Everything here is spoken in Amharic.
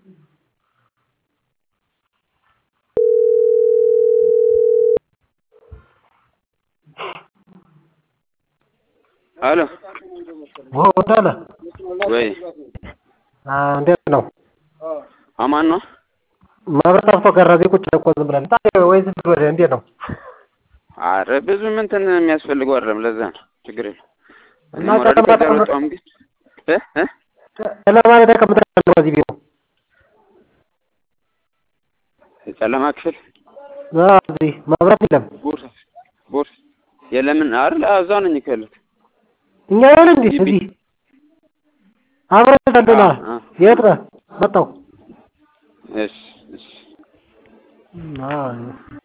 አሎ ወጣለ ወይ እንዴት ነው? አማን ነው። መብራት ጠፍቶ ቀረ። እዚህ ቁጭ እኮ ዝም ብለን ታዲያ ወይስ ወደ እንዴት ነው? አረ ብዙ እንትን የሚያስፈልገው አይደለም። ለዛ ነው ችግር የለም። እና ሞራል ከዛወጣም ግን ጨለማ ላይ ተቀምጠን በዚህ ቢሮ ጨለማ ክፍል እዚህ መብራት የለም። ቦርስ የለምን አይደል? እዛው ነኝ እኮ ያለሁት። እኛ ያለ እንዴ እዚህ አብረን ተደና የት ነህ? መጣሁ። እሺ አዎ